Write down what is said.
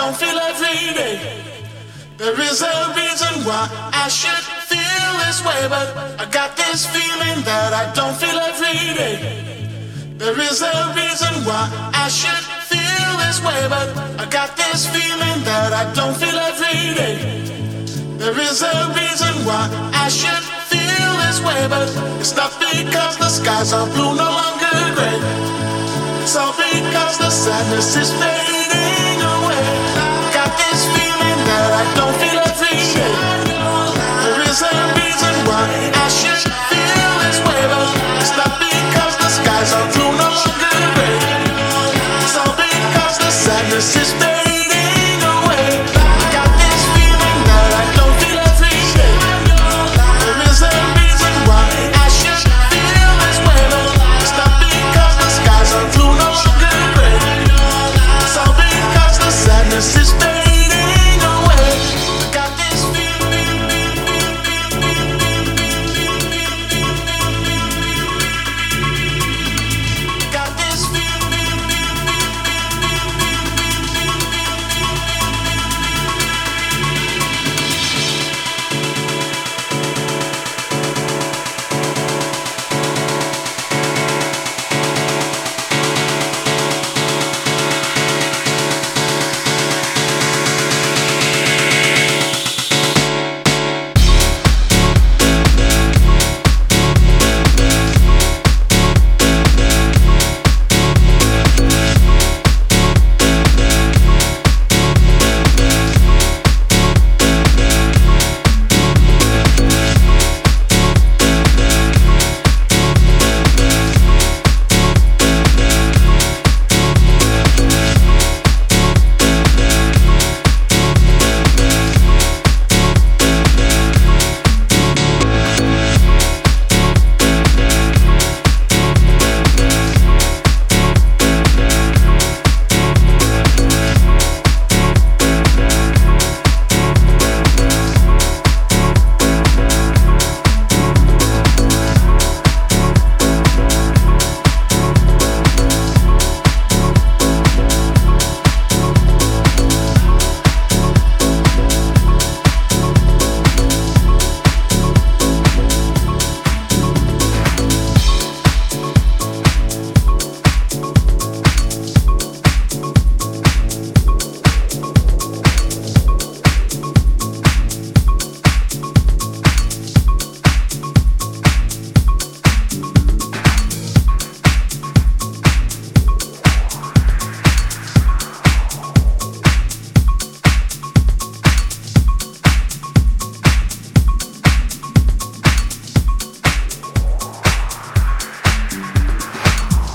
don't feel every day. There is a reason why I should feel this way, but I got this feeling that I don't feel every day. There is a reason why I should feel this way, but I got this feeling that I don't feel every day. There is a reason why I should feel this way, but it's not because the skies are blue, no longer gray. It's all because the sadness is fading away.